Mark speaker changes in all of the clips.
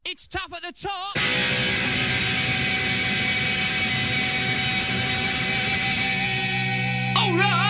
Speaker 1: It's tough at the top. All right.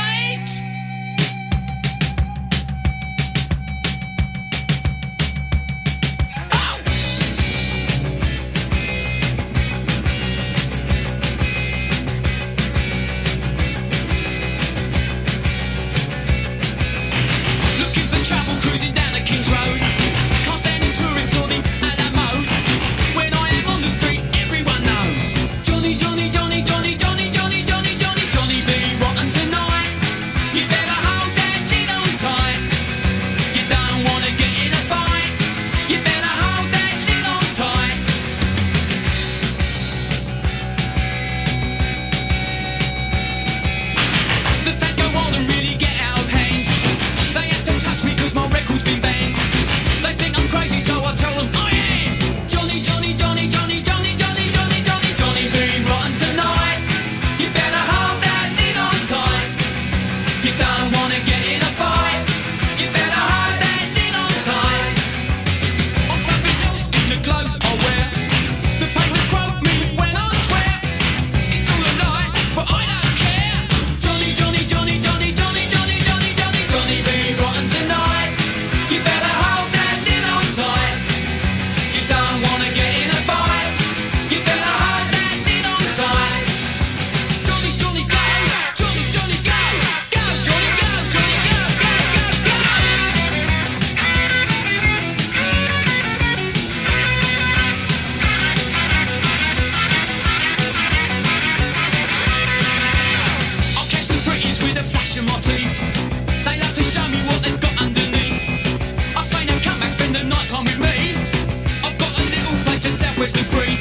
Speaker 1: Cruising down the King's Road, can't stand in tourists or the Alamo. When I am on the street, everyone knows Johnny, Johnny, Johnny, Johnny, Johnny, Johnny, Johnny, Johnny, Johnny be rotten tonight. You better hold that lid on tight. You don't wanna get in a fight. You better hold that lid on tight. The fans go on and really get out of hand. They have to touch me 'cause my record's been banned. They think I'm crazy, so I tell them I am. Johnny, Johnny, Johnny, Johnny, Johnny, Johnny, Johnny, Johnny, Johnny be rotten tonight. You better hold that lid on tight. You don't wanna get in a fight. You better hold that lid on tight. I'm something else in the clothes I wear. The papers quote me when I swear. It's all a lie, but I don't care. Johnny, Johnny, Johnny, Johnny, Johnny, Johnny, Johnny, Johnny, Johnny be rotten tonight. You better hold that lid on tight. You don't wanna get in a fight. You better hold that lid on tight. Johnny, Johnny, go. Johnny, Johnny, go. Go, Johnny, go. Johnny, go, go, go, go. I'll catch the British with a flash of my teeth. They love to show me what they've got underneath. I say no, come back, spend the night time with me. I've got a little place just southwest of Free.